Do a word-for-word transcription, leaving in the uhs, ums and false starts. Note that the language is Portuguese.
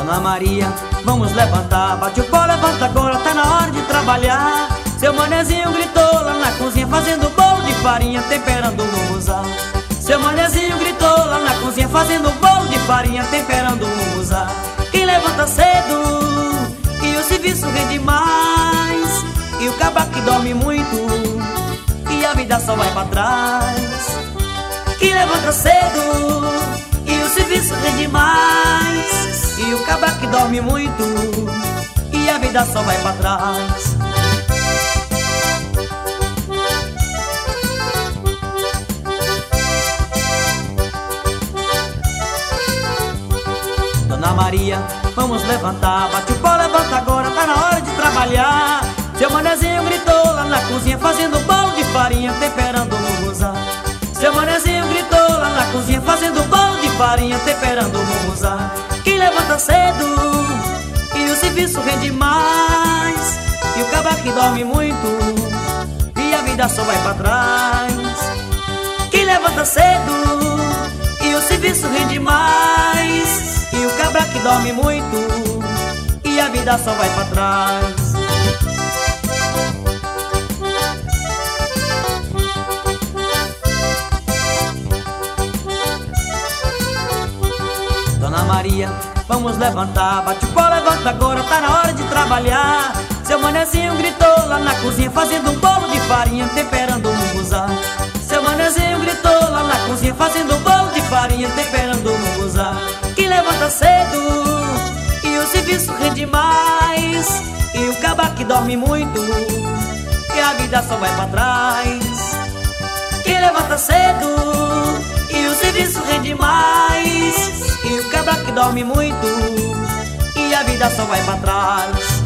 Dona Maria, vamos levantar, bate o pó, levanta agora, tá na hora de trabalhar. Seu manezinho gritou lá na cozinha, fazendo bolo de farinha, temperando o munguzá. Seu manezinho gritou lá na cozinha, fazendo bolo de farinha, temperando o munguzá. Quem levanta cedo e o serviço rende mais, e o cabra que dorme muito e a vida só vai pra trás. Quem levanta cedo e o serviço rende mais, e o cabra que dorme muito e a vida só vai pra trás. Dona Maria, vamos levantar, bate o pó, levanta agora, tá na hora de trabalhar. Seu manezinho gritou lá na cozinha, fazendo bolo de farinha, temperando o munguzá. Seu manezinho gritou lá na cozinha, fazendo bolo de farinha, temperando o munguzá. Quem levanta cedo e o serviço rende mais, e o cabra que dorme muito e a vida só vai pra trás. Quem levanta cedo e o serviço rende mais, e o cabra que dorme muito e a vida só vai pra trás. Dona Maria, vamos levantar, bate o pó, levanta agora, tá na hora de trabalhar. Seu manezinho gritou lá na cozinha, fazendo um bolo de farinha, temperando o munguzá. Seu manezinho gritou lá na cozinha, fazendo um bolo de farinha, temperando o munguzá. Quem levanta cedo e o serviço rende mais, e o cabra que dorme muito e a vida só vai pra trás. Quem levanta cedo e o serviço rende mais, e o cabra que dorme muito e a vida só vai pra trás.